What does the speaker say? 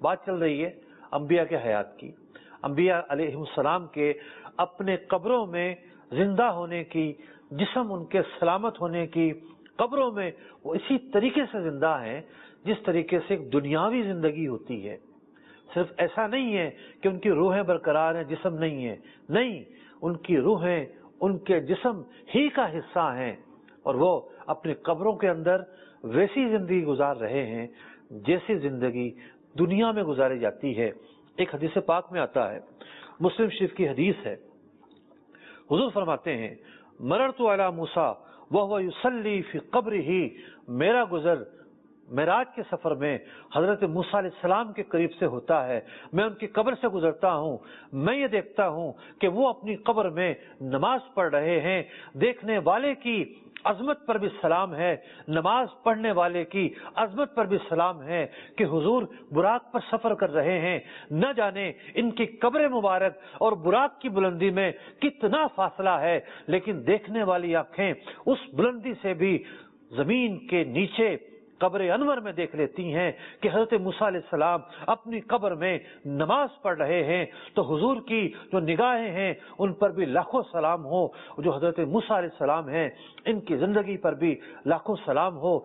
بات چل رہی ہے انبیاء کے حیات کی، انبیاء علیہ السلام کے اپنے قبروں میں زندہ ہونے کی، جسم ان کے سلامت ہونے کی، قبروں میں وہ اسی طریقے سے زندہ ہیں جس طریقے سے ایک دنیاوی زندگی ہوتی ہے۔ صرف ایسا نہیں ہے کہ ان کی روحیں برقرار ہیں، جسم نہیں ہے، نہیں، ان کی روحیں ان کے جسم ہی کا حصہ ہیں، اور وہ اپنی قبروں کے اندر ویسی زندگی گزار رہے ہیں جیسی زندگی دنیا میں گزاری جاتی ہے۔ ایک حدیث پاک میں آتا ہے، مسلم شریف کی حدیث ہے، حضور فرماتے ہیں مررت علی موسیٰ وہو یصلی فی قبرہ، میرا گزر معراج کے سفر میں حضرت موسیٰ علیہ السلام کے قریب سے ہوتا ہے، میں ان کی قبر سے گزرتا ہوں، میں یہ دیکھتا ہوں کہ وہ اپنی قبر میں نماز پڑھ رہے ہیں، دیکھنے والے کی عظمت پر بھی سلام ہے، نماز پڑھنے والے کی عظمت پر بھی سلام ہے کہ حضور براق پر سفر کر رہے ہیں، نہ جانے ان کی قبر مبارک اور براق کی بلندی میں کتنا فاصلہ ہے، لیکن دیکھنے والی آنکھیں اس بلندی سے بھی زمین کے نیچے قبر انور میں دیکھ لیتی ہیں کہ حضرت موسیٰ علیہ السلام اپنی قبر میں نماز پڑھ رہے ہیں۔ تو حضور کی جو نگاہیں ہیں ان پر بھی لاکھوں سلام ہو، جو حضرت موسیٰ علیہ السلام ہیں ان کی زندگی پر بھی لاکھوں سلام ہو۔